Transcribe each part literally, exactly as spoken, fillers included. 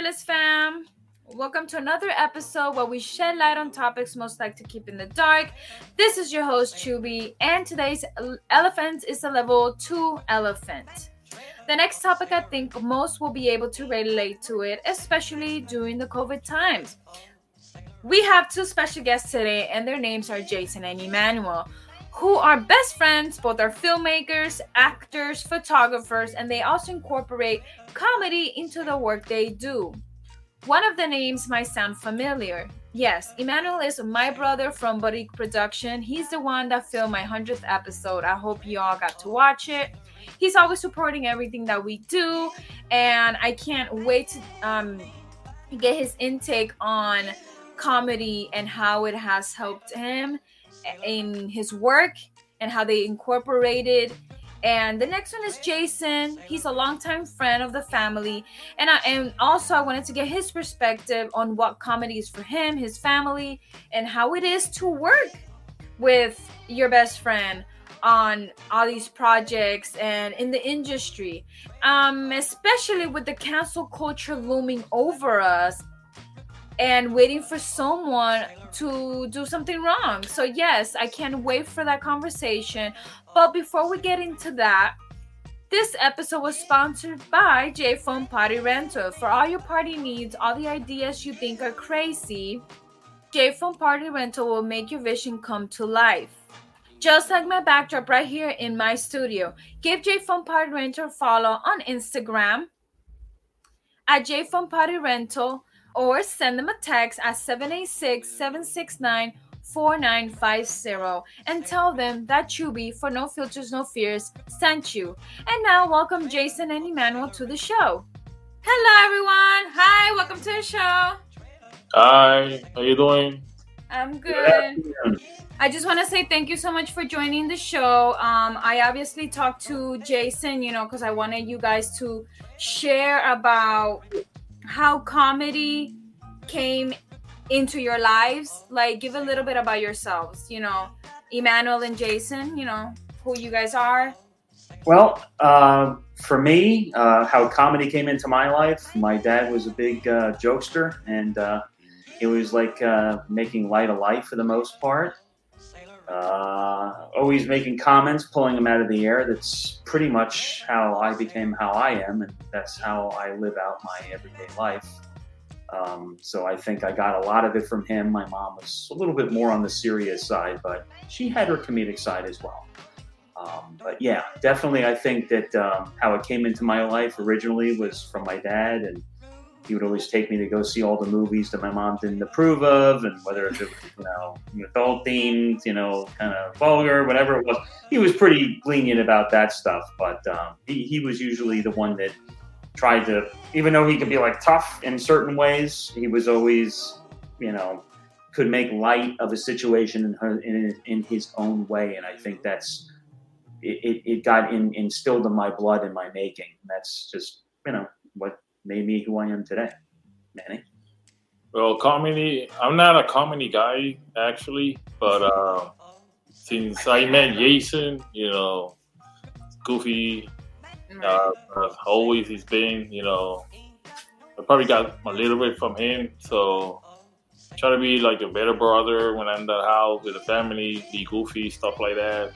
Wellness Fam. Welcome to another episode where we shed light on topics most like to keep in the dark. This is your host, Chubby, and today's elephant is a level two elephant. The next topic, I think most will be able to relate to it, especially during the COVID times. We have two special guests today, and their names are Jason and Emmanuel, who are best friends. Both are filmmakers, actors, photographers, and they also incorporate comedy into the work they do. One of the names might sound familiar. Yes, Emmanuel is my brother from Boutique Production. He's the one that filmed my hundredth episode. I hope you all got to watch it. He's always supporting everything that we do, and I can't wait to um, get his intake on comedy and how it has helped him in his work and how they incorporated. And the next one is Jason. He's a longtime friend of the family, and I and also I wanted to get his perspective on what comedy is for him, his family, and how it is to work with your best friend on all these projects and in the industry, um, especially with the cancel culture looming over us and waiting for someone to do something wrong. So yes, I can't wait for that conversation. But before we get into that, this episode was sponsored by J-Phone Party Rental. For all your party needs, all the ideas you think are crazy, J-Phone Party Rental will make your vision come to life. Just like my backdrop right here in my studio. Give J-Phone Party Rental a follow on Instagram at J-Phone Party Rental, or send them a text at seven eight six, seven six nine, four nine five zero and tell them that Chubby for No Filters, No Fears sent you. And now welcome Jason and Emmanuel to the show. Hello everyone. Hi, welcome to the show. Hi, how you doing? I'm good. I just want to say thank you so much for joining the show. Um, I obviously talked to Jason, you know, because I wanted you guys to share about how comedy came into your lives. Like, give a little bit about yourselves, you know, Emmanuel and Jason, you know, who you guys are. Well, uh, for me, uh, how comedy came into my life, my dad was a big uh, jokester, and uh, it was like uh, making light of life for the most part. Uh, always making comments, pulling them out of the air. That's pretty much how I became how I am, and that's how I live out my everyday life. Um, so I think I got a lot of it from him. My mom was a little bit more on the serious side, but she had her comedic side as well. Um, but yeah, definitely I think that um, how it came into my life originally was from my dad, and he would always take me to go see all the movies that my mom didn't approve of, and whether it was, you know, adult themed, you know, kind of vulgar, whatever it was. He was pretty lenient about that stuff, but um, he, he was usually the one that tried to, even though he could be like tough in certain ways, he was always, you know, could make light of a situation in her, in, in his own way. And I think that's, it, it got in, instilled in my blood in my making. That's just, you know, what made me who I am today. Manny? Well, comedy, I'm not a comedy guy, actually, but uh, since I met Jason, you know, goofy, uh, uh, always he's been, you know, I probably got a little bit from him, so try to be like a better brother when I'm in the house with the family, be goofy, stuff like that,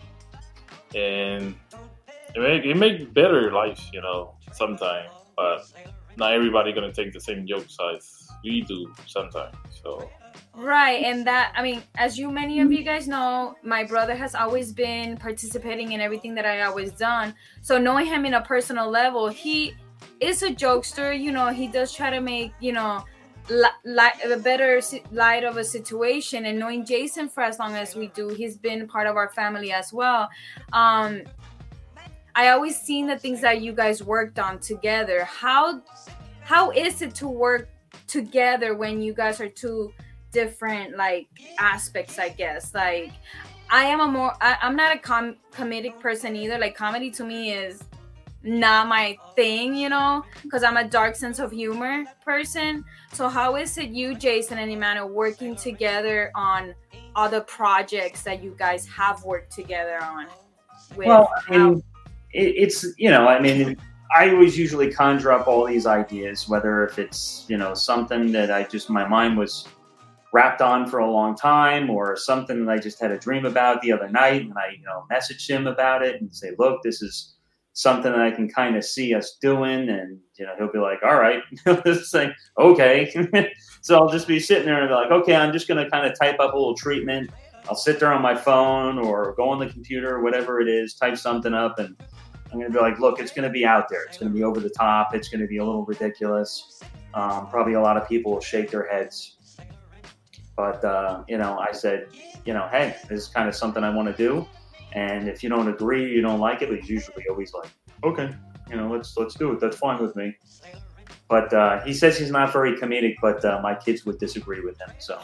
and it make, it make better life, you know, sometimes. But not everybody gonna take the same jokes as we do sometimes. So right, and that, I mean, as you many of you guys know, my brother has always been participating in everything that I always done. So knowing him in a personal level, he is a jokester. You know, he does try to make, you know, li- li- a better light of a situation. And knowing Jason for as long as we do, he's been part of our family as well. Um, I always seen the things that you guys worked on together. How how is it to work together when you guys are two different like aspects, I guess? Like, I am a more I, I'm not a com- comedic person either. Like, comedy to me is not my thing, you know, because I'm a dark sense of humor person. So how is it you, Jason and Emmanuel, working together on other projects that you guys have worked together on? With well, I mean, how- it, it's, you know, I mean, I always usually conjure up all these ideas, whether if it's, you know, something that I just, my mind was wrapped on for a long time, or something that I just had a dream about the other night, and I, you know, messaged him about it and say, look, this is something that I can kind of see us doing. And, you know, he'll be like, all right, just say, okay. So I'll just be sitting there and be like, okay, I'm just going to kind of type up a little treatment. I'll sit there on my phone or go on the computer or whatever it is, type something up, and I'm going to be like, look, it's going to be out there. It's going to be over the top. It's going to be a little ridiculous. Um, probably a lot of people will shake their heads. But, uh, you know, I said, you know, hey, this is kind of something I want to do. And if you don't agree, you don't like it, he's usually always like, okay, you know, let's let's do it. That's fine with me. But uh, he says he's not very comedic, but uh, my kids would disagree with him. So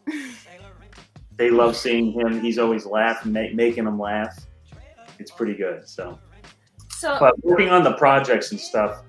they love seeing him. He's always laughing, ma- making them laugh. It's pretty good. So, so but working on the projects and stuff,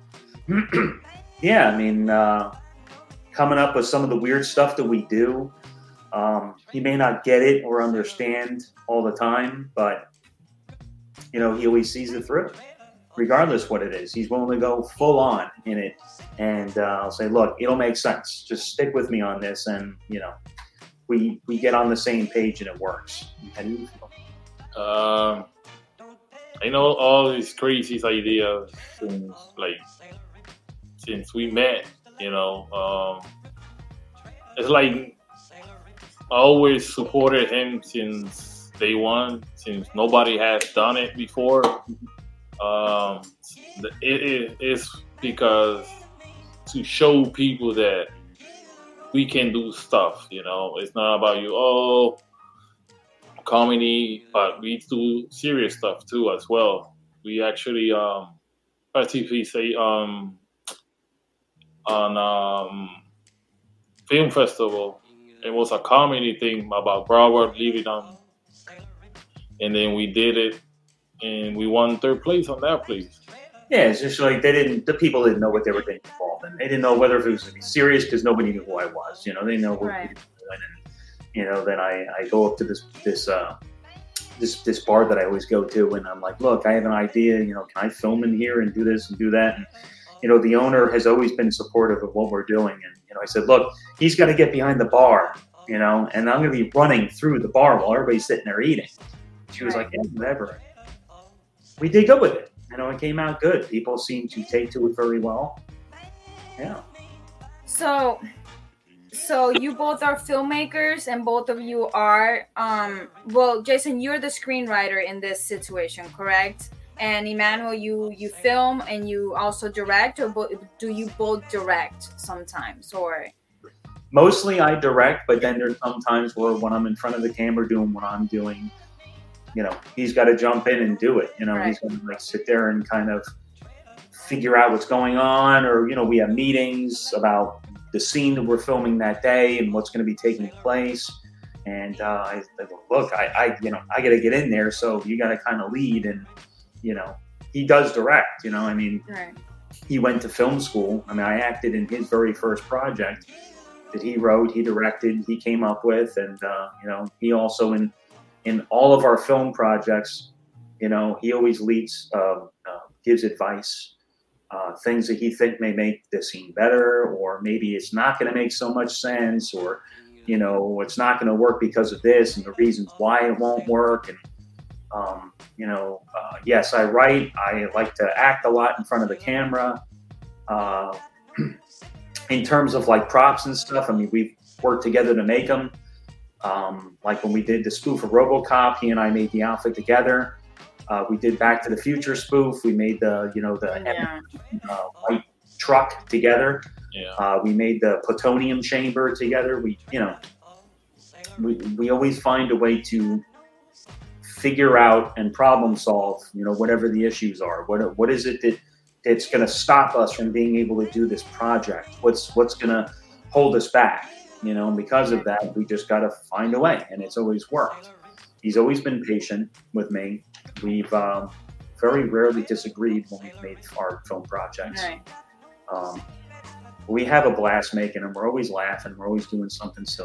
yeah, I mean, uh, coming up with some of the weird stuff that we do. Um, he may not get it or understand all the time, but, you know, he always sees it through, regardless what it is. He's willing to go full on in it. And uh, I'll say, look, it'll make sense. Just stick with me on this. And, you know, we we get on the same page and it works. How do you feel? Um, I know all these crazy ideas since, like, since we met, you know. Um, it's like, I always supported him since day one, since nobody has done it before. Um, it is because to show people that we can do stuff, you know. It's not about you, oh, comedy, but we do serious stuff too as well. We actually, um, as if we say, um, on um, film festival, it was a comedy thing about Broward living on, and then we did it, and we won third place on that place. Yeah, it's just like they didn't. The people didn't know what they were getting involved in. They didn't know whether if it was going to be serious because nobody knew who I was. You know, they know what right. we were doing, and you know, then I, I go up to this this uh, this this bar that I always go to, and I'm like, look, I have an idea. You know, can I film in here and do this and do that? And you know, the owner has always been supportive of what we're doing, and you know, I said, look, he's got to get behind the bar, you know, and I'm going to be running through the bar while everybody's sitting there eating. She was right. like, yeah, whatever. We did good with it. You know, it came out good. People seem to take to it very well. Yeah. So, so you both are filmmakers, and both of you are, um, well, Jason, you're the screenwriter in this situation, correct? And Emmanuel, you you film and you also direct, or bo- do you both direct sometimes, or? Mostly I direct, but then there's sometimes where when I'm in front of the camera doing what I'm doing, you know, he's got to jump in and do it. You know, right. He's going to like sit there and kind of figure out what's going on, or, you know, we have meetings about the scene that we're filming that day and what's going to be taking place. And uh, I said, look, I, I, you know, I got to get in there. So you got to kind of lead. And, you know, he does direct, you know, I mean, right. He went to film school. I mean, I acted in his very first project that he wrote, he directed, he came up with. And, uh, you know, he also in, in all of our film projects, you know, he always leads, uh, uh, gives advice, uh, things that he think may make the scene better, or maybe it's not going to make so much sense, or, you know, it's not going to work because of this and the reasons why it won't work. And, um, you know, uh, yes, I write. I like to act a lot in front of the camera. Uh, in terms of like props and stuff, I mean, we've worked together to make them. Um, like when we did the spoof of RoboCop, he and I made the outfit together. Uh, we did Back to the Future spoof. We made the, you know, the yeah. uh, white truck together. Yeah. Uh, we made the plutonium chamber together. We, you know, we we always find a way to figure out and problem solve, you know, whatever the issues are. What what is it that that's going to stop us from being able to do this project? What's what's going to hold us back? You know, and because of that, we just got to find a way, and it's always worked. He's always been patient with me. We've um, very rarely disagreed when we've made our film projects. Right. Um, we have a blast making them. We're always laughing. We're always doing something silly.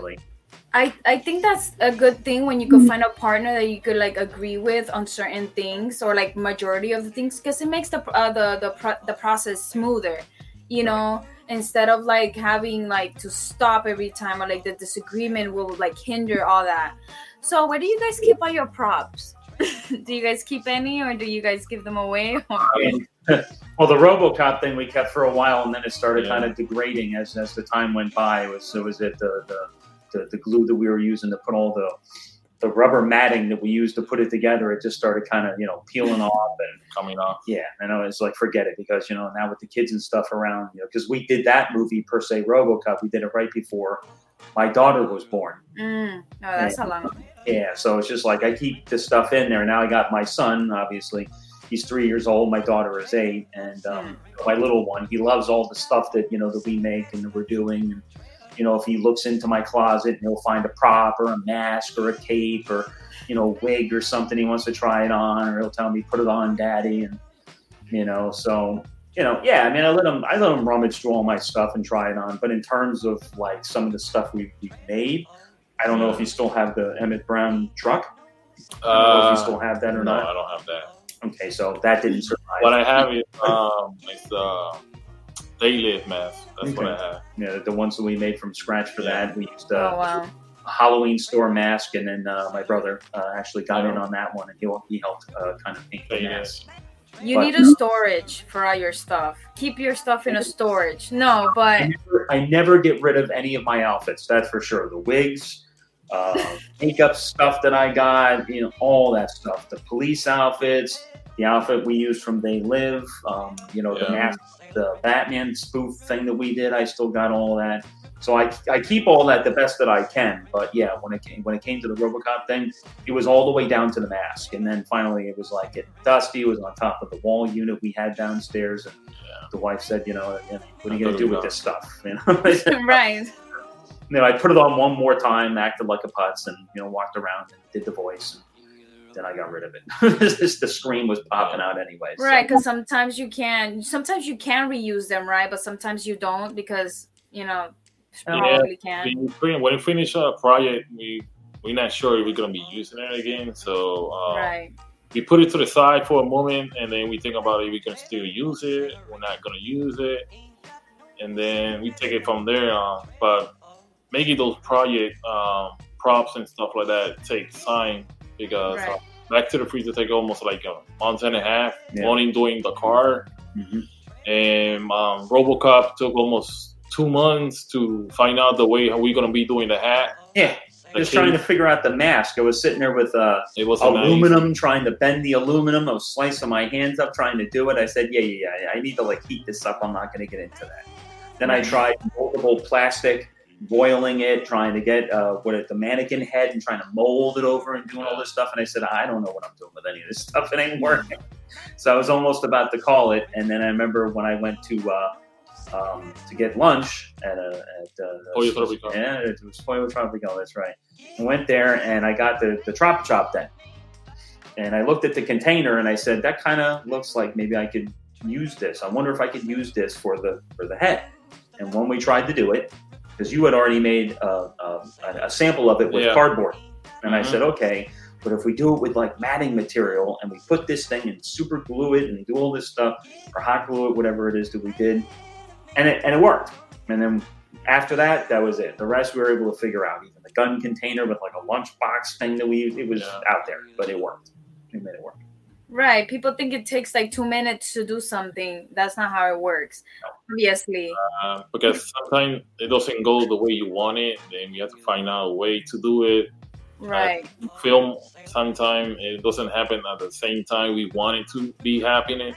I, I think that's a good thing when you could find a partner that you could like agree with on certain things or like majority of the things, because it makes the uh, the the pro- the process smoother, you know, instead of like having like to stop every time, or like the disagreement will like hinder all that. So where do you guys keep all your props? Do you guys keep any, or do you guys give them away? Or... Well, the RoboCop thing we kept for a while, and then it started Yeah. kind of degrading as as the time went by. It was it was it the the The, the glue that we were using to put all the the rubber matting that we used to put it together, it just started kind of, you know, peeling off and coming off. yeah, and I was like, forget it, because, you know, now with the kids and stuff around, you know, because we did that movie per se, RoboCop, we did it right before my daughter was born. Mm, no, that's and, a long. Yeah, so it's just like I keep this stuff in there. Now I got my son, obviously. He's three years old. My daughter is eight, and um, mm. my little one, he loves all the stuff that, you know, that we make and that we're doing. And, you know, if he looks into my closet and he'll find a prop or a mask or a cape or, you know, wig or something he wants to try it on, or he'll tell me, put it on, Daddy. And, you know, so, you know, yeah, I mean, I let him, I let him rummage through all my stuff and try it on. But in terms of like some of the stuff we've, we've made, I don't know if you still have the Emmett Brown truck. I don't know Uh, if you still have that or no, not. I don't have that. Okay, so that didn't survive. What I have is um, is the Day-Live mask. That's Okay. what I have. Yeah, the ones that we made from scratch for Yeah. that. We used uh, Oh wow. a Halloween store mask, and then uh, my brother uh, actually got in on that one, and he, he helped uh, kind of paint the Yeah. mask. You But- need a storage for all your stuff. Keep your stuff in a storage. No, but I never, I never get rid of any of my outfits, that's for sure. The wigs, uh, makeup stuff that I got, you know, all that stuff. The police outfits, the outfit we used from They Live, um, you know, the Yeah. mask, the Batman spoof thing that we did, I still got all that. So I, I keep all that the best that I can. But yeah, when it came when it came to the RoboCop thing, it was all the way down to the mask, and then finally it was like getting dusty. It was on top of the wall unit we had downstairs, and Yeah. the wife said, you know, what are you I going to do with thought this stuff? You know, I said, right. you know, I put it on one more time, acted like a putz, and you know, walked around and did the voice. And then I got rid of it. Just the screen was popping out anyway. So. Right, because sometimes you can sometimes you can reuse them, right? But sometimes you don't, because you know Yeah. probably can. When we fin- when we finish a project, we we're not sure if we're gonna be using it again. So uh, Right. we put it to the side for a moment, and then we think about if we can still use it. We're not gonna use it, and then we take it from there. Uh, but making those project um, props and stuff like that takes time, because Right. uh, Back to the Future take almost like a month and a half, Yeah. only doing the car, Mhm. and um, RoboCop took almost two months to find out the way how we're gonna be doing the hat. Yeah, The just trying to case. figure out the mask. I was sitting there with uh, It was a nice- aluminum, trying to bend the aluminum. I was slicing my hands up, trying to do it. I said, yeah, yeah, yeah, I need to like heat this up. I'm not going to get into that. Then I tried moldable plastic, boiling it, trying to get uh, what it, the mannequin head and trying to mold it over and doing all this stuff. And I said, I don't know what I'm doing with any of this stuff. It ain't working. So I was almost about to call it. And then I remember when I went to uh, um, to get lunch at a at uh, Pollo Tropical. yeah, it was Pollo Tropical. That's right. I went there and I got the the Trop Chop then. And I looked at the container and I said, that kind of looks like maybe I could use this. I wonder if I could use this for the for the head. And when we tried to do it, because you had already made a, a, a sample of it with Yeah. cardboard, and I Mhm. said, okay, but if we do it with like matting material and we put this thing and super glue it and do all this stuff, or hot glue it, whatever it is that we did, and it and it worked. And then after that, that was it. The rest we were able to figure out. Even the gun container with like a lunchbox thing that we it was Yeah. out there, but it worked. We made it work. Right. People think it takes like two minutes to do something. That's not how it works. Obviously. Uh, because sometimes it doesn't go the way you want it, then you have to find out a way to do it. Right. Film sometimes it doesn't happen at the same time we want it to be happening.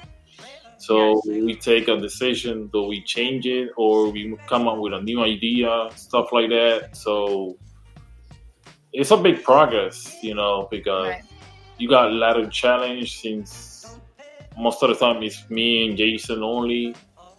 So we take a decision, do we change it or we come up with a new idea, stuff like that. So it's a big progress, you know, because Right. you got a lot of challenge since most of the time it's me and Jason only.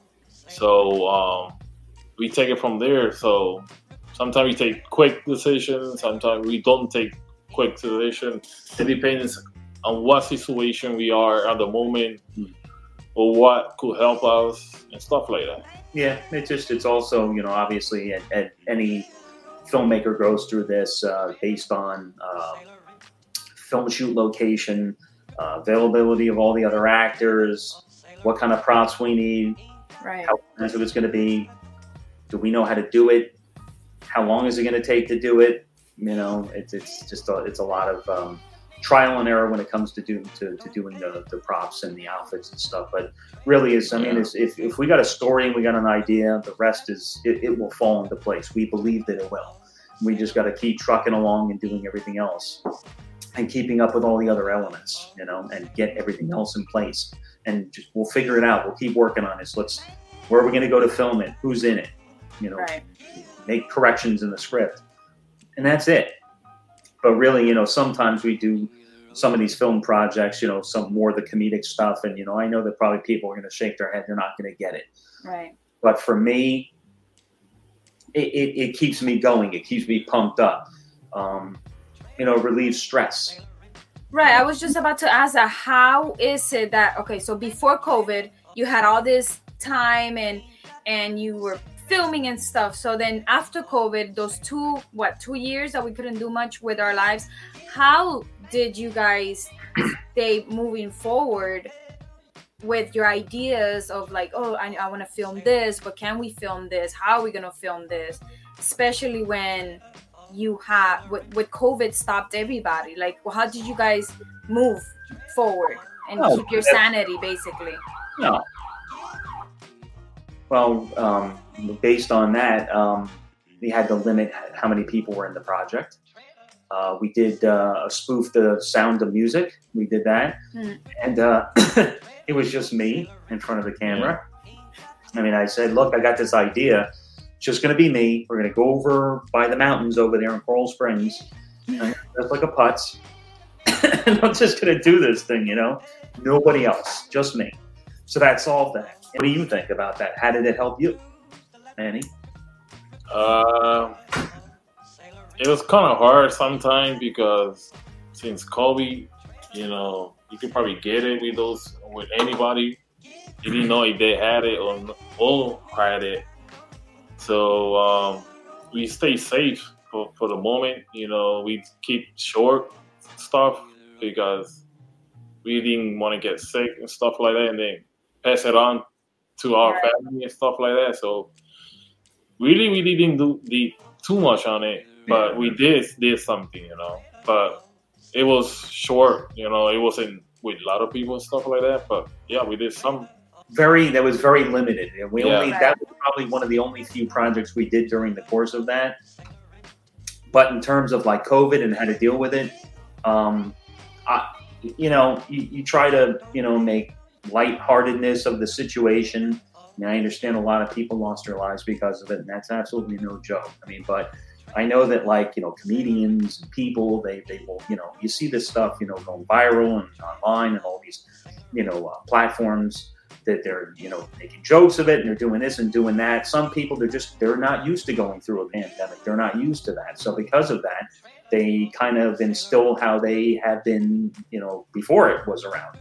So um, we take it from there. So sometimes we take quick decisions, sometimes we don't take quick decisions. It depends on what situation we are at the moment or what could help us and stuff like that. Yeah, it's just it's also, you know, obviously at, at any filmmaker goes through this uh, based on uh, film shoot location, uh, availability of all the other actors, what kind of props we need, right. how expensive it's going to be, do we know how to do it, how long is it going to take to do it? You know, it's it's just a, it's a lot of um, trial and error when it comes to do to, to doing the, the props and the outfits and stuff. But really, is I mean, it's, if if we got a story and we got an idea, the rest is it, it will fall into place. We believe that it will. We just got to keep trucking along and doing everything else, and keeping up with all the other elements, you know, and get everything else in place. And just, we'll figure it out. We'll keep working on this. Let's where are we going to go to film it? Who's in it? You know, right. make corrections in the script. And that's it. But really, you know, sometimes we do some of these film projects, you know, some more of the comedic stuff. And, you know, I know that probably people are going to shake their head. They're not going to get it. Right. But for me, it, it, it keeps me going. It keeps me pumped up. Um, you know, relieves stress. Right. I was just about to ask that. How is it that, okay, so before COVID, you had all this time and and you were filming and stuff. So then after COVID, those two, what, two years that we couldn't do much with our lives, how did you guys stay moving forward with your ideas of like, oh, I, I want to film this, but can we film this? How are we going to film this? Especially when you have, with, with COVID stopped everybody. Like, well, how did you guys move forward and oh, keep your sanity, basically? No. Well, um, based on that, um, we had to limit how many people were in the project. Uh, we did uh, a spoof the Sound of Music. We did that. Mm. And uh, it was just me in front of the camera. I mean, I said, look, I got this idea. It's just going to be me. We're going to go over by the mountains over there in Coral Springs. Just like a putz. And I'm just going to do this thing, you know? Nobody else, just me. So that solved that. What do you think about that? How did it help you, Manny? Uh, it was kind of hard sometimes because since COVID, you know, you could probably get it with those with anybody. You didn't know if they had it or, or had it. So um, we stay safe for, for the moment. You know, we keep short stuff because we didn't want to get sick and stuff like that, and then pass it on to our right. family and stuff like that. So really, we didn't do the, too much on it, but we did did something, you know. But it was short, you know. It wasn't with a lot of people and stuff like that. But yeah, we did some. Very, that was very limited. We yeah. only that was probably one of the only few projects we did during the course of that. But in terms of like COVID and how to deal with it, um, I, you know, you, you try to, you know, make lightheartedness of the situation. I mean, I understand a lot of people lost their lives because of it, and that's absolutely no joke. I mean, but I know that, like, you know, comedians and people, they, they will, you know, you see this stuff, you know, going viral and online and all these, you know, uh, platforms that they're, you know, making jokes of it and they're doing this and doing that. Some people, they're just, they're not used to going through a pandemic. They're not used to that. So because of that, they kind of instill how they have been, you know, before it was around.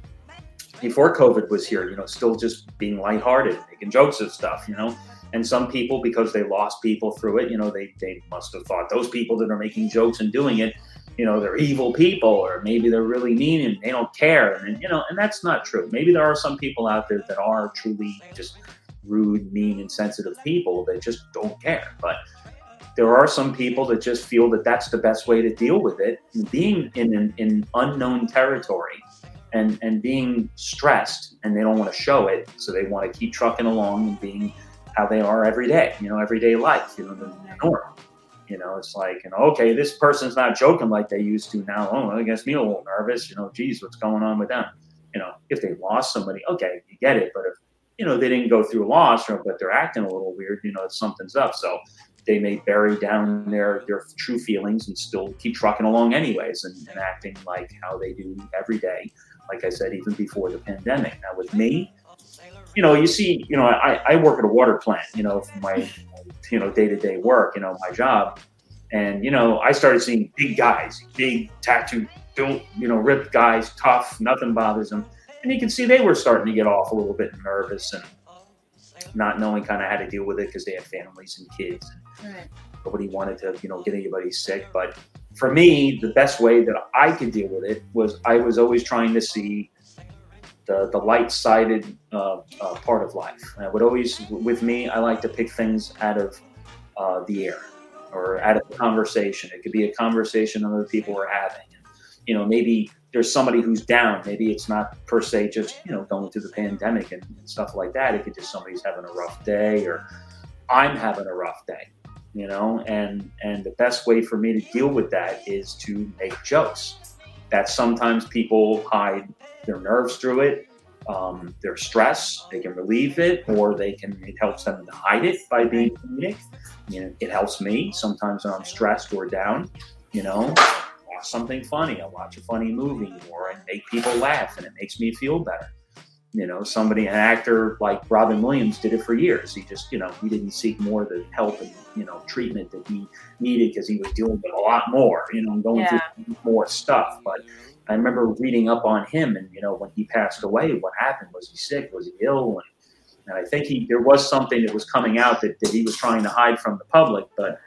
Before COVID was here, you know, still just being lighthearted, making jokes of stuff, you know. And some people, because they lost people through it, you know, they, they must have thought those people that are making jokes and doing it, you know, they're evil people, or maybe they're really mean and they don't care. And, you know, and that's not true. Maybe there are some people out there that are truly just rude, mean, and sensitive people that just don't care. But there are some people that just feel that that's the best way to deal with it. And being in an in unknown territory and, and being stressed, and they don't want to show it, so they want to keep trucking along and being how they are every day, you know, everyday life, you know, the norm. You know, it's like, you know, okay, this person's not joking like they used to now. Oh, I guess me a little nervous, you know, geez, what's going on with them? You know, if they lost somebody, okay, you get it. But if, you know, they didn't go through loss, or but they're acting a little weird, you know, something's up. So they may bury down their, their true feelings and still keep trucking along anyways and, and acting like how they do every day. Like I said, even before the pandemic. Now with me, you know, you see, you know, I, I work at a water plant, you know, for my, you know, day-to-day work, you know, my job. And, you know, I started seeing big guys, big tattooed, built, you know, ripped guys, tough, nothing bothers them. And you can see they were starting to get off a little bit nervous and not knowing kind of how to deal with it because they have families and kids. Right. Nobody wanted to, you know, get anybody sick. But for me, the best way that I could deal with it was I was always trying to see the the light-sided uh, uh, part of life. And I would always, with me, I like to pick things out of uh, the air or out of a conversation. It could be a conversation other people are having. You know, maybe there's somebody who's down. Maybe it's not per se just, you know, going through the pandemic and, and stuff like that. It could just somebody's having a rough day, or I'm having a rough day, you know, and, and the best way for me to deal with that is to make jokes. That sometimes people hide their nerves through it, um, their stress, they can relieve it, or they can, it helps them to hide it by being comedic. You know, it helps me sometimes when I'm stressed or down, you know, watch something funny. I watch a funny movie or I make people laugh and it makes me feel better. You know, somebody, an actor like Robin Williams did it for years. He just, you know, he didn't seek more of the help and, you know, treatment that he needed because he was dealing with a lot more, you know, going yeah. through more stuff. But I remember reading up on him and, you know, when he passed away, what happened? Was he sick? Was he ill? And, and I think he, there was something that was coming out that, that he was trying to hide from the public, but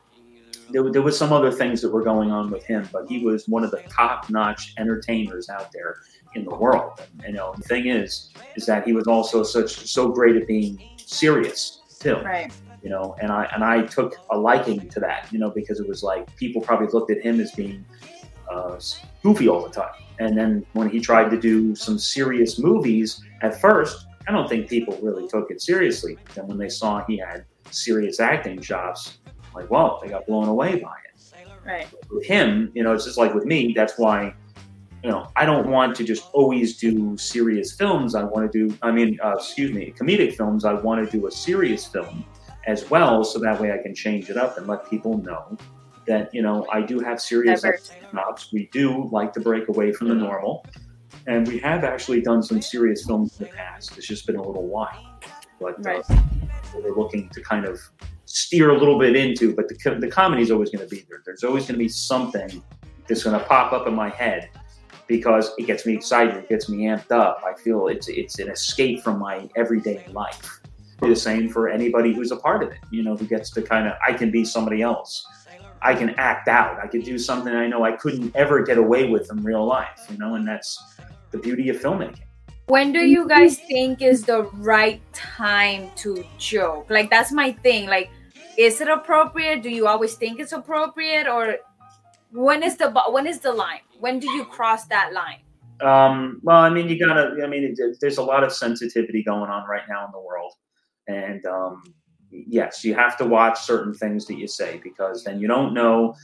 there, there was some other things that were going on with him, but he was one of the top-notch entertainers out there in the world. And, you know, the thing is, is that he was also such so great at being serious too. Right. You know, and I and I took a liking to that, you know, because it was like people probably looked at him as being uh, goofy all the time. And then when he tried to do some serious movies, at first, I don't think people really took it seriously. Then when they saw he had serious acting chops, like, well, they got blown away by it. Right. With him, you know, it's just like with me. That's why, you know, I don't want to just always do serious films. I want to do, I mean, uh, excuse me, comedic films. I want to do a serious film as well, so that way I can change it up and let people know that, you know, I do have serious jobs. We do like to break away from the normal, and we have actually done some serious films in the past. It's just been a little while, but right. uh, we're looking to kind of steer a little bit into. But the the comedy is always going to be there. There's always going to be something that's going to pop up in my head because it gets me excited, it gets me amped up. I feel it's it's an escape from my everyday life. The same for anybody who's a part of it, you know, who gets to kind of, I can be somebody else. I can act out. I can do something I know I couldn't ever get away with in real life, you know, and that's the beauty of filmmaking. When do you guys think is the right time to joke? Like, that's my thing. Like, is it appropriate? Do you always think it's appropriate? Or when is the when is the line? When do you cross that line? Um, well, I mean, you gotta, I mean, it, there's a lot of sensitivity going on right now in the world. And um, yes, you have to watch certain things that you say, because then you don't know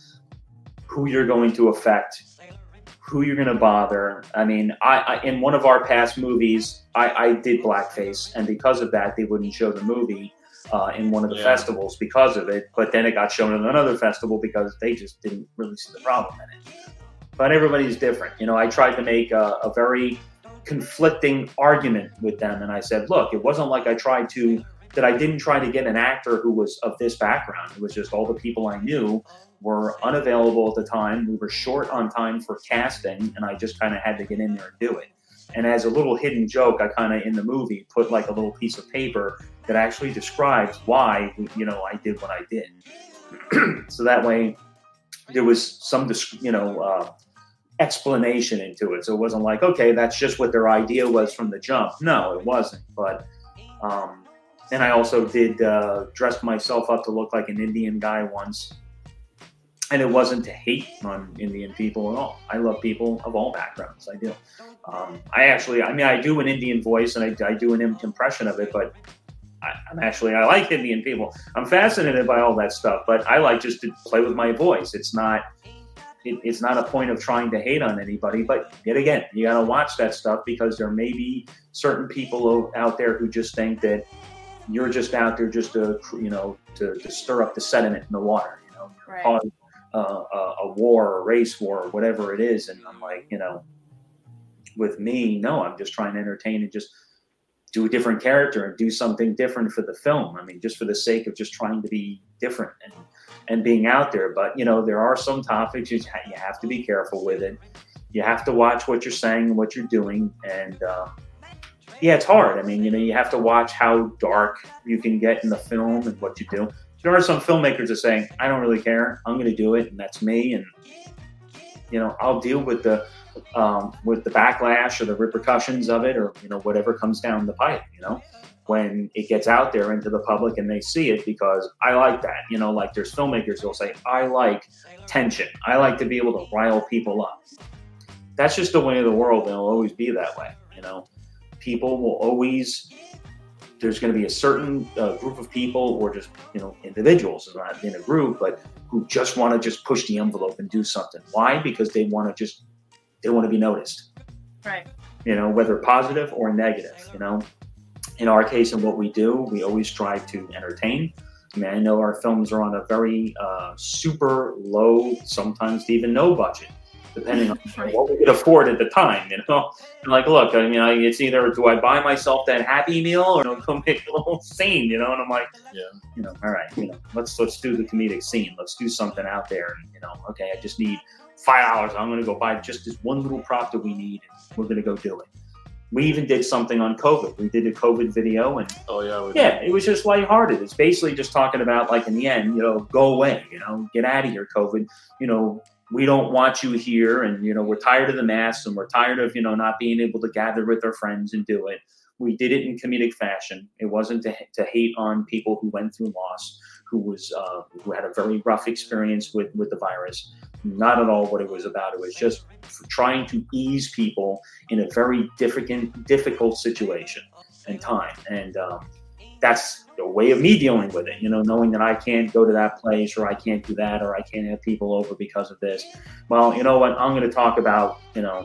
who you're going to affect, who you're going to bother. I mean, I, I in one of our past movies, I, I did blackface, and because of that, they wouldn't show the movie uh, in one of the yeah. festivals because of it. But then it got shown in another festival because they just didn't really see the problem in it. But everybody's different. You know, I tried to make a, a very conflicting argument with them, and I said, look, it wasn't like I tried to that I didn't try to get an actor who was of this background. It was just all the people I knew were unavailable at the time. We were short on time for casting, and I just kind of had to get in there and do it. And as a little hidden joke, I kind of in the movie put like a little piece of paper that actually describes why, you know, I did what I did. So that way there was some, you know, uh, explanation into it. So it wasn't like, okay, that's just what their idea was from the jump. No, it wasn't. But um, and I also did uh, dress myself up to look like an Indian guy once. And it wasn't to hate on Indian people at all. I love people of all backgrounds. I do. Um, I actually, I mean, I do an Indian voice and I, I do an impression of it, but I, I'm actually, I like Indian people. I'm fascinated by all that stuff, but I like just to play with my voice. It's not, it, it's not a point of trying to hate on anybody, but yet again, you got to watch that stuff because there may be certain people out there who just think that you're just out there just to, you know, to, to stir up the sediment in the water, you know, right. cause uh, a, a war, a race war, or whatever it is. And I'm like, you know, with me, no, I'm just trying to entertain and just do a different character and do something different for the film. I mean, just for the sake of just trying to be different and, and being out there. But, you know, there are some topics you, you have to be careful with it. You have to watch what you're saying and what you're doing. And, uh, yeah, it's hard. I mean, you know, you have to watch how dark you can get in the film and what you do. there are some filmmakers that say, I don't really care. I'm going to do it, and that's me. And, you know, I'll deal with the um, with the backlash or the repercussions of it, or, you know, whatever comes down the pipe, you know, when it gets out there into the public and they see it, because I like that. You know, like there's filmmakers who'll say, I like tension. I like to be able to rile people up. That's just the way of the world, and it'll always be that way. You know, people will always, there's going to be a certain uh, group of people, or just, you know, individuals, not in a group, but who just want to just push the envelope and do something. Why? Because they want to just, they want to be noticed. Right. You know, whether positive or negative, you know. In our case, and what we do, we always try to entertain. I mean, I know our films are on a very uh, super low, sometimes even no budget, depending on right. what we could afford at the time, you know. And like, look, I mean, I, it's either do I buy myself that Happy Meal, or you know, go make a little scene, you know. And I'm like, yeah, you know, all right, you know, let's let's do the comedic scene. Let's do something out there, and you know, okay, I just need five dollars. I'm going to go buy just this one little prop that we need, and we're going to go do it. We even did something on COVID. We did a COVID video, and oh yeah, we yeah, did. It was just lighthearted. It's basically just talking about, like, in the end, you know, go away, you know, get out of here, COVID. You know, we don't want you here, and you know, we're tired of the masks, and we're tired of, you know, not being able to gather with our friends and do it. We did it in comedic fashion. It wasn't to, to hate on people who went through loss, who was uh, who had a very rough experience with with the virus. Not at all what it was about. It was just for trying to ease people in a very difficult, difficult situation and time. And um, that's a way of me dealing with it, you know, knowing that I can't go to that place, or I can't do that, or I can't have people over because of this. Well, you know what? I'm going to talk about, you know,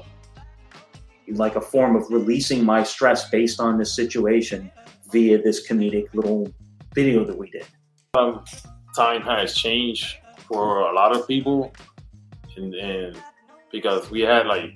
like a form of releasing my stress based on this situation via this comedic little video that we did. Um, time has changed for a lot of people. And, and because we had like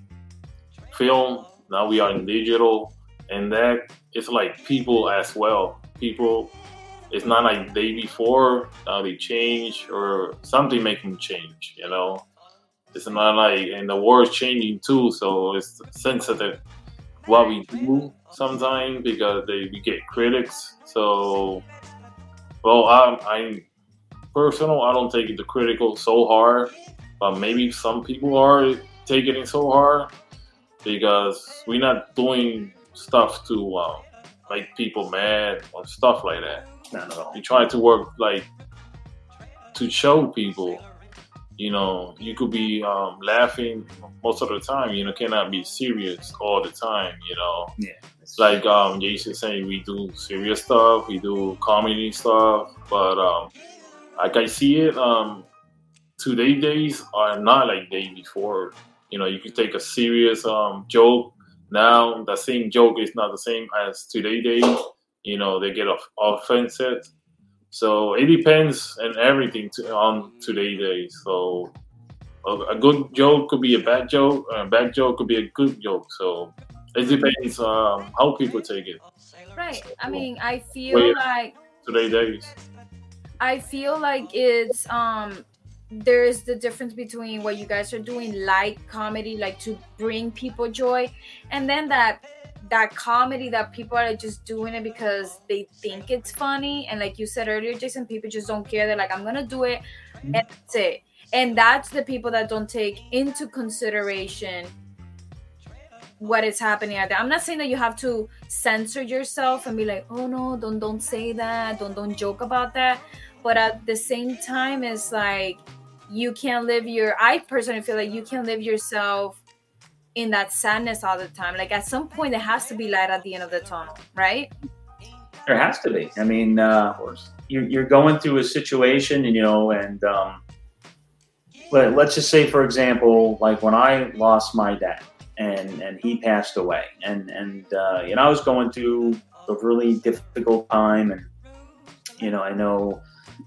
film, now we are in digital, and that it's like people as well. People, it's not like day before, now they change, or something make them change, you know. It's not like, and the world's changing too, so it's sensitive what we do sometimes, because they we get critics. So, well, I'm, I'm personal, I don't take it to critical so hard. But maybe some people are taking it so hard, because we're not doing stuff to uh, make people mad or stuff like that. Not at all. We try to work like to show people, you know, you could be um, laughing most of the time. You know, cannot be serious all the time. You know, yeah. It's like um, Jason saying, we do serious stuff, we do comedy stuff, but um, like I see it. Um, Today days are not like day before. You know, you can take a serious um, joke. Now, the same joke is not the same as today days. You know, they get off- offensive. So it depends on everything to, on today days. So a, a good joke could be a bad joke. A bad joke could be a good joke. So it depends um, how people take it. Right. So, I mean, I feel wait, like today days. I feel like it's um. there's the difference between what you guys are doing, light comedy, like to bring people joy, and then that that comedy that people are just doing it because they think it's funny. And like you said earlier, Jason, people just don't care. They're like, I'm gonna do it, and that's it. And that's the people that don't take into consideration what is happening out there. I'm not saying that you have to censor yourself and be like, oh no, don't don't say that, don't don't joke about that. But at the same time, it's like, you can't live your, I personally feel like you can't live yourself in that sadness all the time. Like at some point there has to be light at the end of the tunnel, right? There has to be. I mean, uh, you're, you're going through a situation, and, you know, and um, let, let's just say, for example, like when I lost my dad and, and he passed away, and, and uh, you know, I was going through a really difficult time, and, you know, I know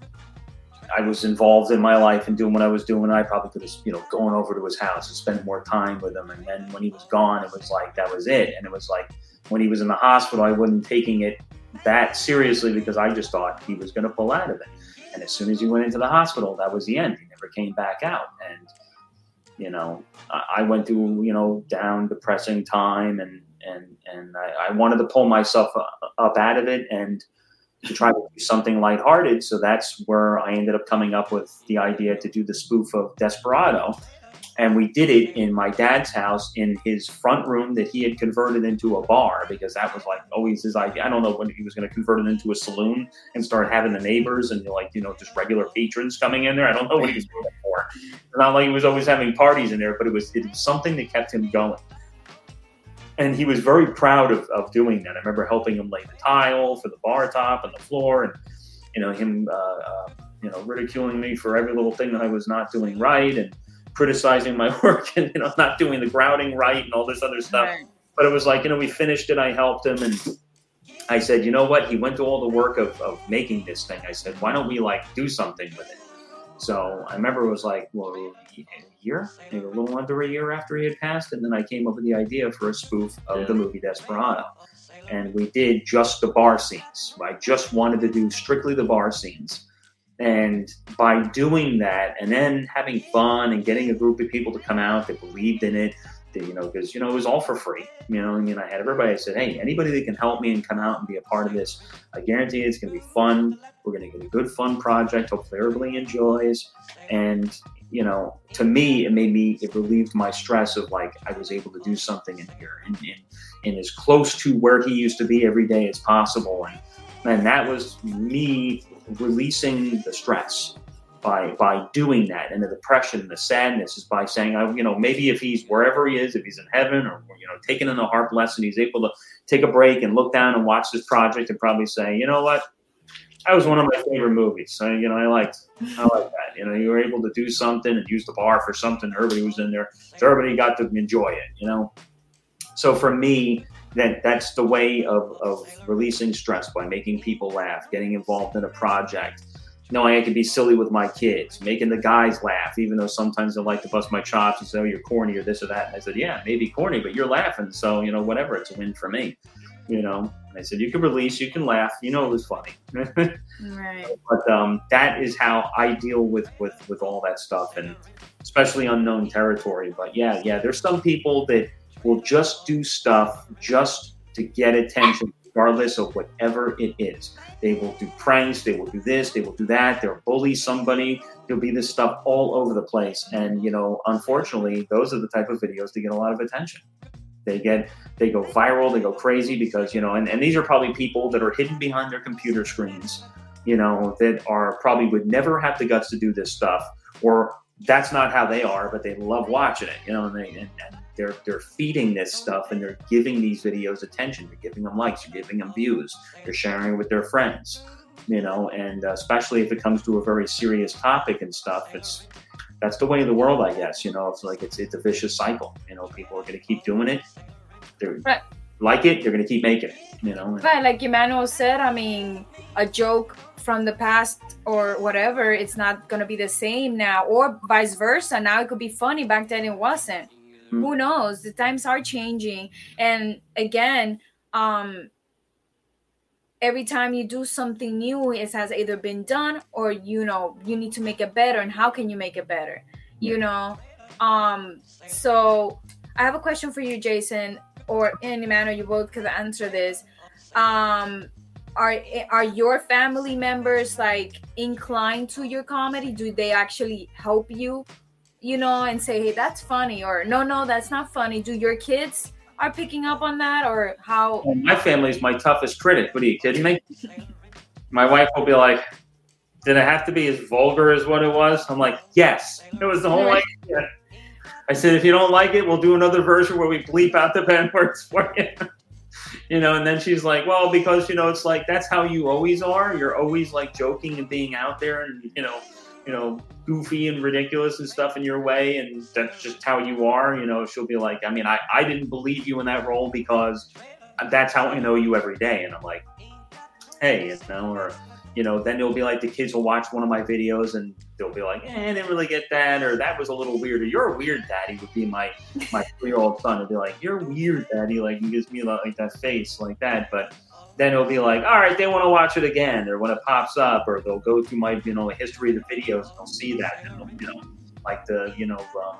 I was involved in my life and doing what I was doing. I probably could have, you know, gone over to his house and spent more time with him. And then when he was gone, it was like, that was it. And it was like, when he was in the hospital, I wasn't taking it that seriously, because I just thought he was going to pull out of it. And as soon as he went into the hospital, that was the end. He never came back out. And, you know, I went through, you know, down depressing time, and, and, and I, I wanted to pull myself up out of it. And to try to do something lighthearted. So that's where I ended up coming up with the idea to do the spoof of Desperado. And we did it in my dad's house in his front room that he had converted into a bar, because that was like always his idea. I don't know when he was going to convert it into a saloon and start having the neighbors and like, you know, just regular patrons coming in there. I don't know what he was doing it for. It's not like he was always having parties in there, but it was, it was something that kept him going. And he was very proud of, of doing that. I remember helping him lay the tile for the bar top and the floor, and, you know, him, uh, uh, you know, ridiculing me for every little thing that I was not doing right, and criticizing my work and, you know, not doing the grouting right and all this other stuff. Right. But it was like, you know, we finished it. I helped him. And I said, you know what? He went to all the work of, of making this thing. I said, why don't we like do something with it? So I remember it was like, well, a year, maybe a little under a year after he had passed. And then I came up with the idea for a spoof of yeah. the movie Desperado. And we did just the bar scenes. I just wanted to do strictly the bar scenes. And by doing that and then having fun and getting a group of people to come out that believed in it, that, you know, because, you know, it was all for free. You know, I mean, I had everybody, I said, hey, anybody that can help me and come out and be a part of this, I guarantee it's going to be fun. We're going to get a good, fun project. Hopefully everybody enjoys. And, you know, to me, it made me, it relieved my stress of like, I was able to do something in here and, and, and as close to where he used to be every day as possible. And, and that was me releasing the stress by by doing that, and the depression and the sadness is by saying, I, you know, maybe if he's wherever he is, if he's in heaven or, you know, taking in a harp lesson, he's able to take a break and look down and watch this project and probably say, you know what, that was one of my favorite movies. So, you know, I liked, I like that. You know, you were able to do something and use the bar for something. Everybody was in there, so everybody got to enjoy it. You know, so for me, that that's the way of, of releasing stress, by making people laugh, getting involved in a project, knowing I can be silly with my kids, making the guys laugh, even though sometimes they like to bust my chops and say, oh, you're corny or this or that. And I said, yeah, maybe corny, but you're laughing. So, you know, whatever, it's a win for me, you know. And I said, you can release, you can laugh, you know, it was funny. Right. But um, that is how I deal with, with, with all that stuff, and especially unknown territory. But yeah, yeah, there's some people that will just do stuff just to get attention, regardless of whatever it is. They will do pranks, they will do this, they will do that, they'll bully somebody, there'll be this stuff all over the place. And, you know, unfortunately, those are the type of videos that get a lot of attention. They get, they go viral, they go crazy because, you know, and, and these are probably people that are hidden behind their computer screens, you know, that are probably would never have the guts to do this stuff, or that's not how they are, but they love watching it, you know, and they, and, and They're they're feeding this stuff, and they're giving these videos attention. You're giving them likes. You're giving them views. You're sharing it with their friends, you know. And uh, especially if it comes to a very serious topic and stuff, it's that's the way of the world, I guess. You know, it's like it's it's a vicious cycle. You know, people are going to keep doing it. They right. like it. They're going to keep making it. You know. Right, like Emmanuel said. I mean, a joke from the past or whatever, it's not going to be the same now, or vice versa. Now it could be funny. Back then it wasn't. Who knows? The times are changing. And again, um, every time you do something new, it has either been done or, you know, you need to make it better. And how can you make it better? You know? Um, so I have a question for you, Jason, or and Emmanuel, you both could answer this. Um, are, are your family members like inclined to your comedy? Do they actually help you? You know, and say, hey, that's funny, or no, no, that's not funny. Do your kids are picking up on that, or how? Well, my family's my toughest critic. What are you kidding me? My wife will be like, did it have to be as vulgar as what it was? I'm like, yes, it was the whole right. idea. I said, if you don't like it, we'll do another version where we bleep out the bad words for you. You know, and then she's like, well, because, you know, it's like, that's how you always are. You're always like joking and being out there and, you know, you know, goofy and ridiculous and stuff in your way, and that's just how you are. You know, she'll be like, I mean, I, I didn't believe you in that role because that's how I know you every day. And I'm like, hey, you know, or, you know, then it'll be like the kids will watch one of my videos and they'll be like, eh, I didn't really get that, or that was a little weird, or you're a weird daddy would be my, my three-year-old son. Would be like, you're weird, daddy. Like, he gives me like that face like that. But then it'll be like, all right, they want to watch it again, or when it pops up, or they'll go through my, you know, history of the videos and they'll see that, and they'll, you know, like the, you know, um,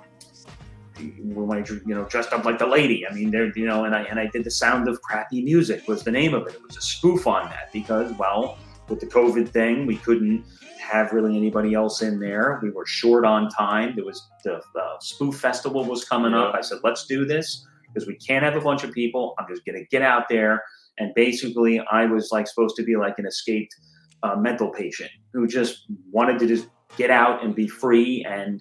when I, you know, dressed up like the lady. I mean, there, you know, and I and I did The Sound of Crappy Music was the name of it. It was a spoof on that because, well, with the COVID thing, we couldn't have really anybody else in there. We were short on time. There was the, the Spoof Festival was coming Yeah. up. I said, let's do this because we can't have a bunch of people. I'm just going to get out there. And basically, I was like supposed to be like an escaped uh, mental patient who just wanted to just get out and be free and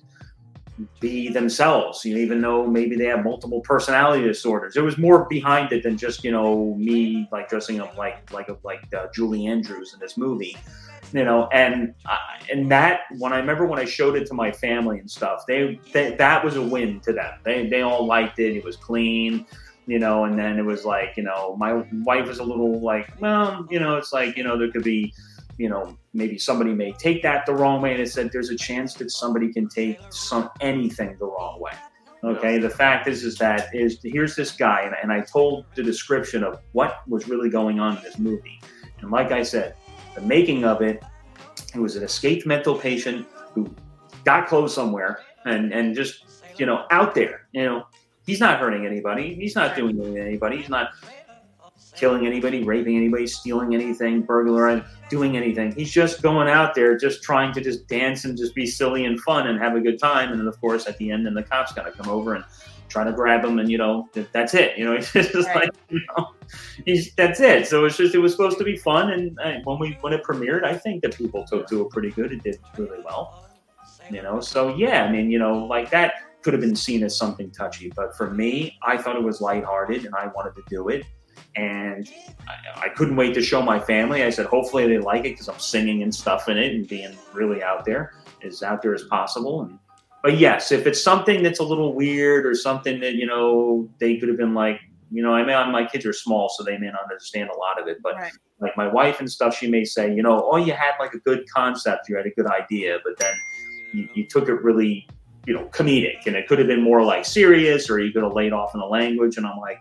be themselves, you know, even though maybe they have multiple personality disorders. There was more behind it than just, you know, me like dressing up like like like uh, Julie Andrews in this movie, you know. And uh, and that when I remember when I showed it to my family and stuff, they, they that was a win to them. They they all liked it. It was clean, you know. And then it was like, you know, my wife was a little like, well, you know, it's like, you know, there could be, you know, maybe somebody may take that the wrong way. And it said there's a chance that somebody can take some anything the wrong way. Okay. The fact is, is that is here's this guy. And, and I told the description of what was really going on in this movie. And like I said, the making of it, it was an escaped mental patient who got clothes somewhere and, and just, you know, out there, you know, he's not hurting anybody. He's not doing anything to anybody. He's not killing anybody, raping anybody, stealing anything, burglarizing, doing anything. He's just going out there, just trying to just dance and just be silly and fun and have a good time. And then, of course, at the end, then the cops got to come over and try to grab him. And, you know, that's it. You know, it's just right. like, you know, he's, that's it. So it's just, it was supposed to be fun. And uh, when we, when it premiered, I think that people took to it pretty good. It did really well, you know? So yeah, I mean, you know, like that could have been seen as something touchy, but for me, I thought it was lighthearted and I wanted to do it. And I, I couldn't wait to show my family. I said, hopefully they like it because I'm singing and stuff in it and being really out there, as out there as possible. And, but yes, if it's something that's a little weird or something that, you know, they could have been like, you know, I mean, my kids are small, so they may not understand a lot of it. But right. like my wife and stuff, she may say, you know, oh, you had like a good concept, you had a good idea, but then you, you took it really, you know, comedic. And it could have been more like serious, or you could have laid off in the language. And I'm like,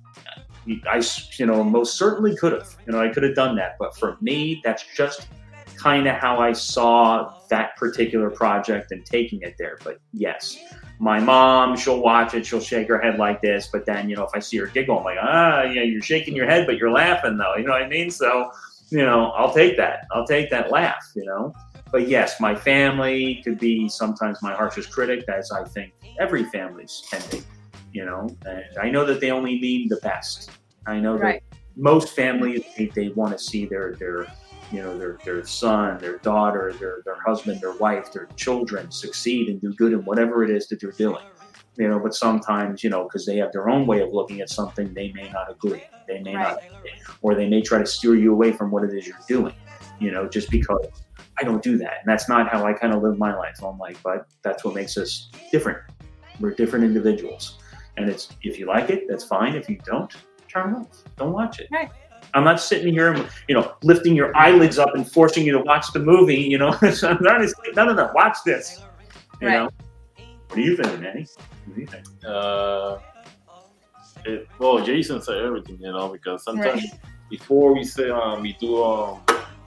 I, you know, most certainly could have, you know, I could have done that. But for me, that's just kind of how I saw that particular project and taking it there. But yes, my mom, she'll watch it. She'll shake her head like this. But then, you know, if I see her giggle, I'm like, ah, yeah, you're shaking your head, but you're laughing though. You know what I mean? So, you know, I'll take that. I'll take that laugh, you know. But yes, my family could be sometimes my harshest critic, as I think every family's can be. You know, and I know that they only mean the best. I know right. that most families, they, they want to see their, their, you know, their, their son, their daughter, their, their husband, their wife, their children succeed and do good in whatever it is that they're doing. You know, but sometimes, you know, because they have their own way of looking at something, they may not agree. They may right. not, or they may try to steer you away from what it is you're doing, you know, just because I don't do that. And that's not how I kind of live my life. I'm like, but that's what makes us different. We're different individuals. And it's, if you like it, that's fine. If you don't, turn it off. Don't watch it. Right. I'm not sitting here, you know, lifting your eyelids up and forcing you to watch the movie, you know. None of that. Watch this. You right. know. What do you think, Manny? What do you think? Uh, it, well, Jason said everything, you know, because sometimes right. before we say um, we do um,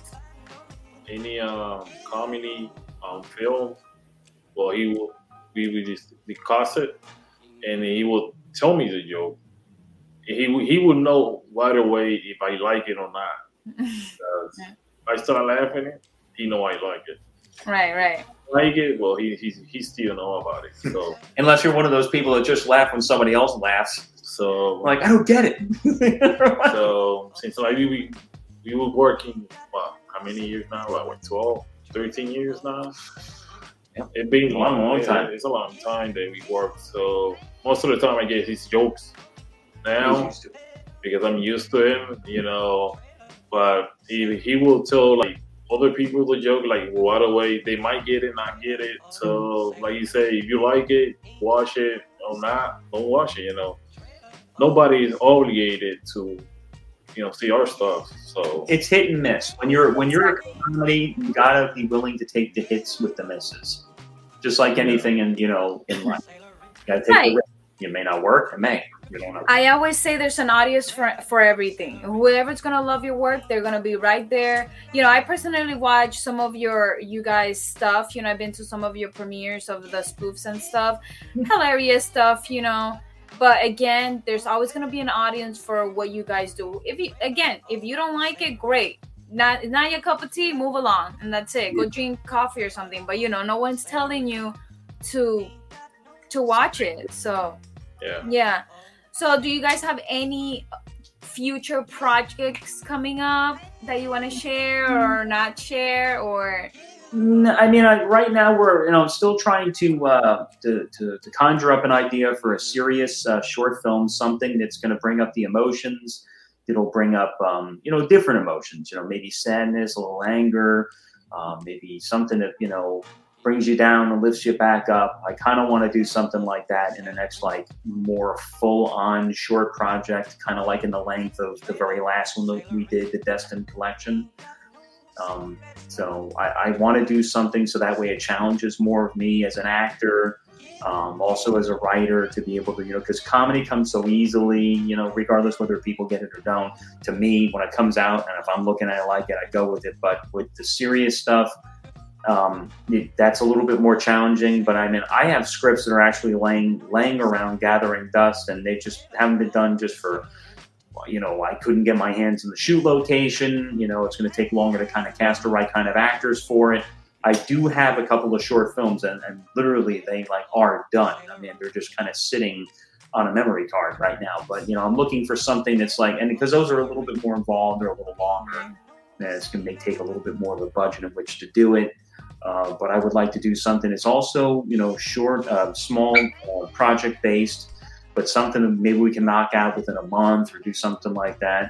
any um, comedy um, film, well, he will we we just discuss it. And he will tell me the joke. He he would know right away if I like it or not. Because if I start laughing, he know I like it. Right, right. Like it, well, he he he still know about it. So unless you're one of those people that just laugh when somebody else laughs. So like I don't get it. So since like we we, we were working, well, how many years now? What, like twelve, thirteen years now. Yep. It's been a long, long time. It's a long time that we worked. So most of the time I get his jokes now because I'm used to him, you know. But he he will tell like other people the joke like right away. They might get it, not get it. So like you say, if you like it, watch it. Or not, don't watch it. You know, nobody is obligated to, you know, see our stuff. So it's hit and miss. When you're when you're a comedy, you gotta be willing to take the hits with the misses. Just like anything in you know in life, you gotta take right. the risk. It may not work. It may. You don't know. I always say there's an audience for for everything. Whoever's gonna love your work, they're gonna be right there. You know, I personally watch some of your you guys stuff. You know, I've been to some of your premieres of the spoofs and stuff. Hilarious stuff. You know. But again, there's always going to be an audience for what you guys do. If you, again, if you don't like it, great. not not your cup of tea, move along, and that's it. Go drink coffee or something. But you know, no one's telling you to to watch it. So yeah, yeah. So do you guys have any future projects coming up that you want to share or not share, or? I mean, I, right now we're, you know, still trying to, uh, to, to to conjure up an idea for a serious uh, short film, something that's going to bring up the emotions. It'll bring up, um, you know, different emotions. You know, maybe sadness, a little anger, um, maybe something that, you know, brings you down and lifts you back up. I kind of want to do something like that in the next, like, more full-on short project, kind of like in the length of the very last one that we did, the Destined Collection. Um, so I, I want to do something so that way it challenges more of me as an actor, um, also as a writer, to be able to, you know, because comedy comes so easily, you know, regardless whether people get it or don't. To me, when it comes out, and if I'm looking at it like it, I go with it. But with the serious stuff, um, it, that's a little bit more challenging. But I mean, I have scripts that are actually laying laying around, gathering dust, and they just haven't been done just for, you know, I couldn't get my hands in the shoot location. You know, it's going to take longer to kind of cast the right kind of actors for it. I do have a couple of short films, and, and literally they like are done. I mean, they're just kind of sitting on a memory card right now. But, you know, I'm looking for something that's like, and because those are a little bit more involved, they're a little longer, and it's going to take a little bit more of a budget in which to do it. Uh, but I would like to do something that's also, you know, short, uh, small, uh, project based, but something that maybe we can knock out within a month or do something like that.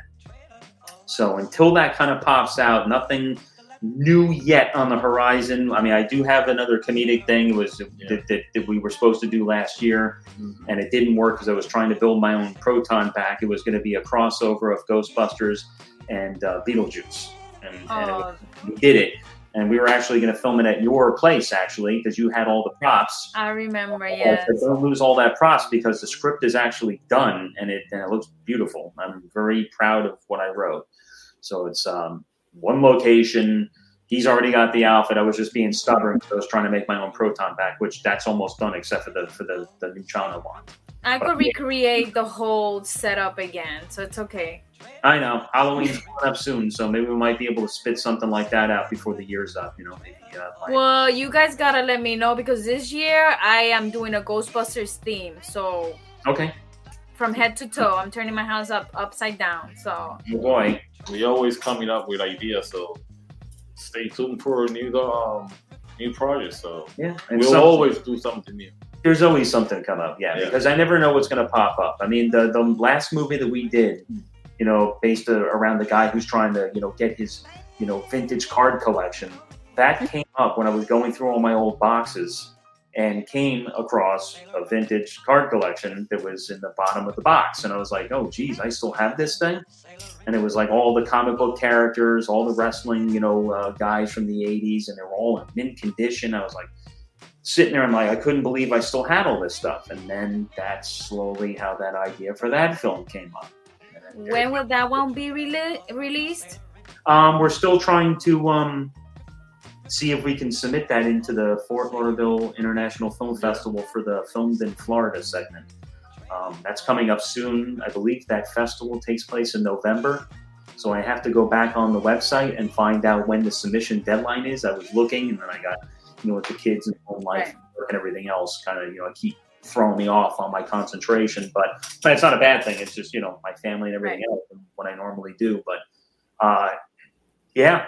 So until that kind of pops out, nothing new yet on the horizon. I mean, I do have another comedic thing. It was yeah. that, that, that we were supposed to do last year, mm-hmm. and it didn't work because I was trying to build my own proton pack. It was going to be a crossover of Ghostbusters and uh, Beetlejuice, and, oh. and it was, we did it. And we were actually going to film it at your place, actually, because you had all the props. I remember, yes. But don't lose all that props because the script is actually done, and it and it looks beautiful. I'm very proud of what I wrote. So it's um, one location. He's already got the outfit. I was just being stubborn because I was trying to make my own proton pack, which that's almost done except for the for the, the neutrino one. I could recreate the whole setup again, so it's okay. I know. Halloween's coming up soon, so maybe we might be able to spit something like that out before the year's up, you know. Maybe, uh, like... Well, you guys got to let me know because this year I am doing a Ghostbusters theme, so... Okay. From head to toe, I'm turning my house up upside down, so... Oh boy, we always coming up with ideas, so stay tuned for new, um, new projects, so... Yeah. We'll some... always do something new. There's always something to come up, yeah, yeah, because I never know what's going to pop up. I mean, the, the last movie that we did... you know, based around the guy who's trying to, you know, get his, you know, vintage card collection. That came up when I was going through all my old boxes and came across a vintage card collection that was in the bottom of the box. And I was like, oh, geez, I still have this thing? And it was like all the comic book characters, all the wrestling, you know, uh, guys from the eighties, and they were all in mint condition. I was like, sitting there and like, I couldn't believe I still had all this stuff. And then that's slowly how that idea for that film came up. When will that one be re- released? Um, we're still trying to um, see if we can submit that into the Fort Lauderdale International Film Festival for the Filmed in Florida segment. Um, that's coming up soon. I believe that festival takes place in November. So I have to go back on the website and find out when the submission deadline is. I was looking, and then I got, you know, with the kids and home life right. and, and everything else, kind of, you know, I keep throwing me off on my concentration, but, but it's not a bad thing. It's just, you know, my family and everything right. else and what I normally do. But uh, yeah,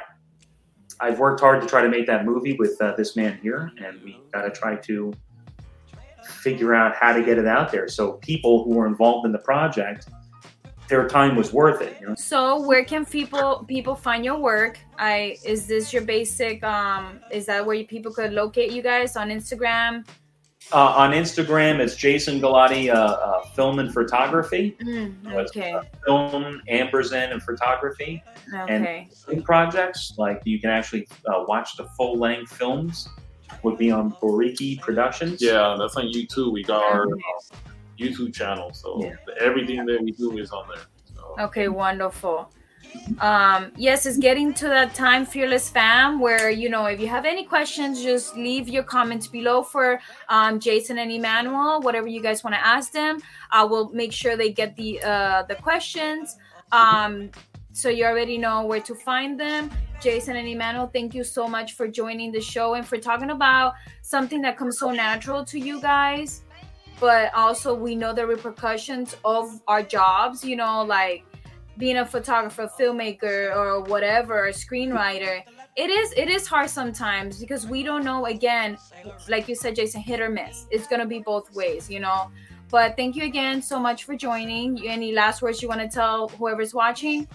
I've worked hard to try to make that movie with uh, this man here, and we got to try to figure out how to get it out there so people who were involved in the project, their time was worth it. You know? So where can people people find your work? I is this your basic? Um, is that where people could locate you guys on Instagram? Uh, on Instagram, it's Jason Galati, uh, uh, Film and Photography. Mm, okay. Uh, film, ampersand, and photography. Okay. And projects, like you can actually uh, watch the full-length films, would be on Boriki Productions. Yeah, that's on YouTube. We got our uh, YouTube channel, so yeah. everything that we do is on there. So. Okay, wonderful. Um, yes, it's getting to that time, Fearless Fam, where, you know, if you have any questions, just leave your comments below for um, Jason and Emmanuel, whatever you guys want to ask them. I will make sure they get the uh, the questions. Um, So you already know where to find them. Jason and Emmanuel, thank you so much for joining the show and for talking about something that comes so natural to you guys. But also we know the repercussions of our jobs, you know, like being a photographer, filmmaker, or whatever, a screenwriter. It is it is hard sometimes because we don't know, again, like you said, Jason, hit or miss. It's going to be both ways, you know. But thank you again so much for joining. Any last words you want to tell whoever's watching?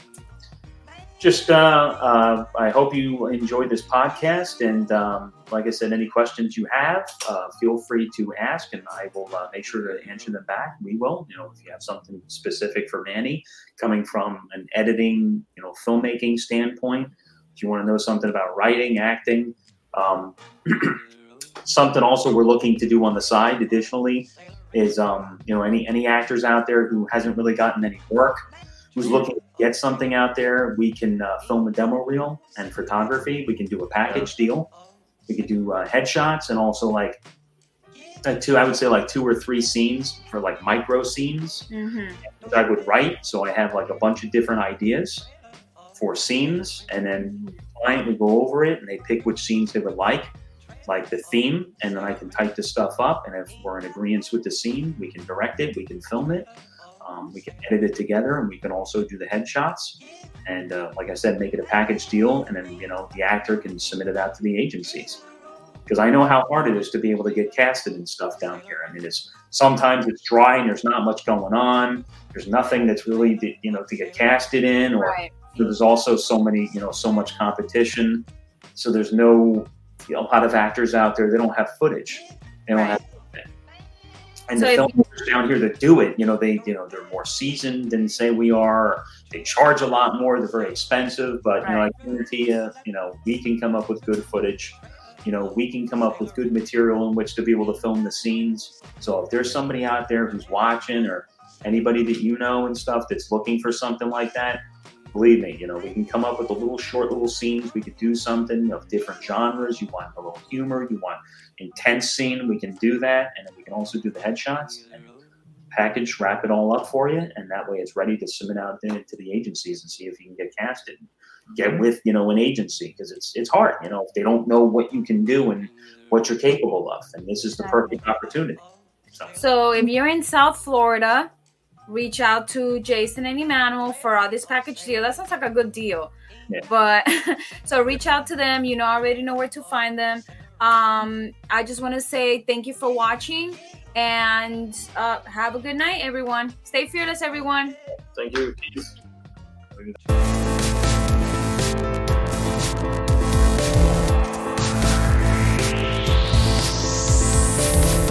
Just, uh, uh, I hope you enjoyed this podcast. And um, like I said, any questions you have, uh, feel free to ask, and I will uh, make sure to answer them back. We will, you know, if you have something specific for Manny coming from an editing, you know, filmmaking standpoint, if you want to know something about writing, acting, um, something also we're looking to do on the side additionally is, um, you know, any, any actors out there who hasn't really gotten any work, who's looking to get something out there, we can uh, film a demo reel and photography. We can do a package deal. We could do uh, headshots and also like uh, two, I would say like two or three scenes for like micro scenes. Mm-hmm. I would write. So I have like a bunch of different ideas for scenes, and then the client would go over it and they pick which scenes they would like, like the theme, and then I can type the stuff up. And if we're in agreement with the scene, we can direct it, we can film it. Um, we can edit it together, and we can also do the headshots. And uh, like I said, make it a package deal, and then, you know, the actor can submit it out to the agencies. Because I know how hard it is to be able to get casted and stuff down here. I mean, it's sometimes it's dry and there's not much going on. There's nothing that's really, you know, to get casted in, or right. There's also so many, you know, so much competition. So there's no, you know, a lot of actors out there, they don't have footage. They don't right. have. And so the filmmakers down here that do it, you know, they, you know, they're more seasoned than say we are. They charge a lot more. They're very expensive, but right. you know, I guarantee you, you know, we can come up with good footage. You know, we can come up with good material in which to be able to film the scenes. So if there's somebody out there who's watching, or anybody that you know and stuff that's looking for something like that, believe me, you know, we can come up with a little short little scenes. We could do something of different genres. You want a little humor, you want intense scene, we can do that. And then we can also do the headshots and package, wrap it all up for you. And that way it's ready to submit out to the agencies and see if you can get casted. Get with, you know, an agency, because it's it's hard, you know, if they don't know what you can do and what you're capable of. And this is the perfect opportunity. So, so if you're in South Florida, reach out to Jason and Emmanuel for all this package deal. That sounds like a good deal. Yeah. But so reach out to them. You know, I already know where to find them. Um, I just want to say thank you for watching, and uh, have a good night, everyone. Stay fearless, everyone. Thank you.